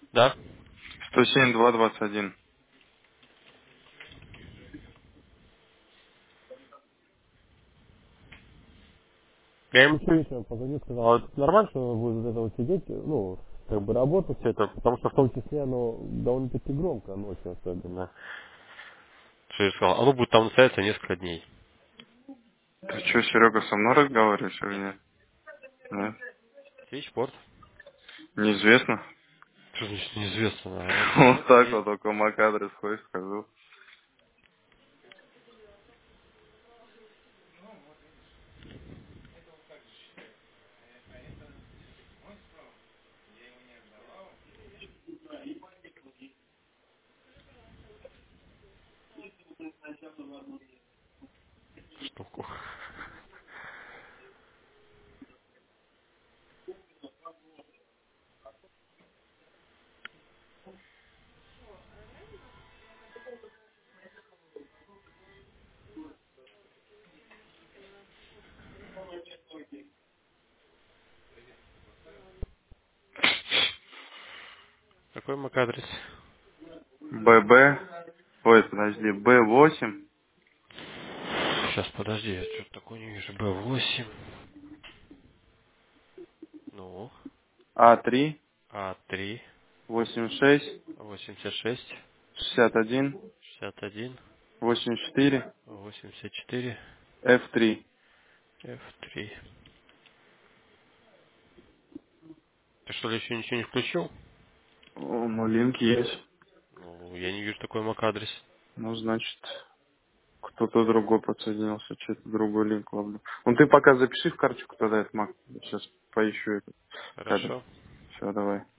Да? 107-221. Я ему еще вечером позвонил, сказал, это нормально, что вы будете вот это вот сидеть, ну, как бы работать все это, потому что в том числе оно довольно-таки громко ночью особенно. Что я сказал, оно будет там настояться несколько дней. Ты что, Серега, со мной разговариваешь или нет? Нет? Свечпорт. Неизвестно. Что значит неизвестно? А вот Вот так есть. вот, только MAC-адрес хочешь скажу. Штуку. Какой MAC-адрес? ББ, ой, подожди, Б8, Сейчас, подожди, я что-то такое не вижу. Б8. Ну. А3, А3. 86, 86. 61, 61. 84, 84. F3. F3. Ты что ли еще ничего не включил? О, ну линк есть. Ну, я не вижу такой MAC-адрес. Ну, значит, кто-то другой подсоединился, что-то другой линк, ладно. Ну, ты пока запиши в карточку тогда этот Mac. Сейчас поищу этот кадр. Хорошо. Все, давай.